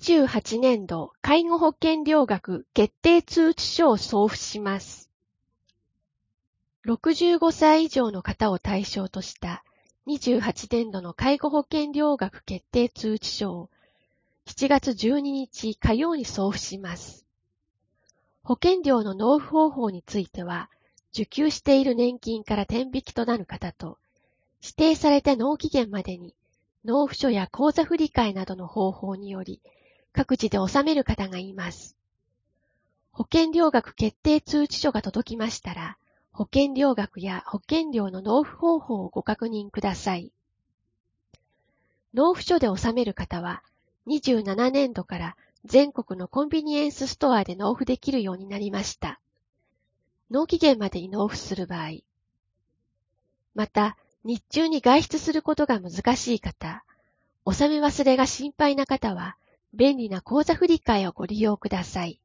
28年度介護保険料額決定通知書を送付します。65歳以上の方を対象とした28年度の介護保険料額決定通知書を7月12日火曜に送付します。保険料の納付方法については、受給している年金から天引きとなる方と、指定された納期限までに納付書や口座振替などの方法により、各自で納める方がいます。保険料額決定通知書が届きましたら、保険料額や保険料の納付方法をご確認ください。納付書で納める方は、27年度から全国のコンビニエンスストアで納付できるようになりました。納期限までに納付する場合。また、日中に外出することが難しい方、納め忘れが心配な方は、便利な口座振替をご利用ください。